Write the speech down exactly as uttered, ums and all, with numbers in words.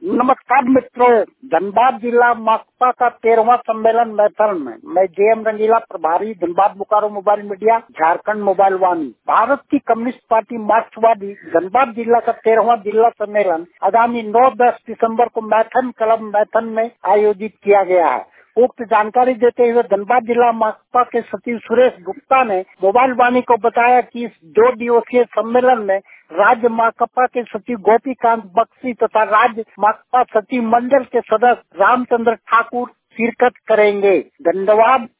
नमस्कार मित्रों, धनबाद जिला माकपा का तेरहवां सम्मेलन मैथन में मैं जे एम रंगीला, प्रभारी Dhanbad Bokaro mobile media, Jharkhand mobile Vaani. Bharat की कम्युनिस्ट पार्टी मार्क्सवादी धनबाद जिला का तेरहवां जिला सम्मेलन आगामी नौ दस दिसंबर को मैथन क्लब मैथन में आयोजित किया गया है। उक्त जानकारी देते हुए धनबाद जिला माकपा के सचिव सुरेश गुप्ता ने मोबाइल वाणी को बताया कि इस दो दिवसीय सम्मेलन में राज्य माकपा के सचिव गोपीकांत बख्शी तथा राज्य माकपा सचिव मंडल के सदस्य रामचंद्र ठाकुर शिरकत करेंगे। धन्यवाद।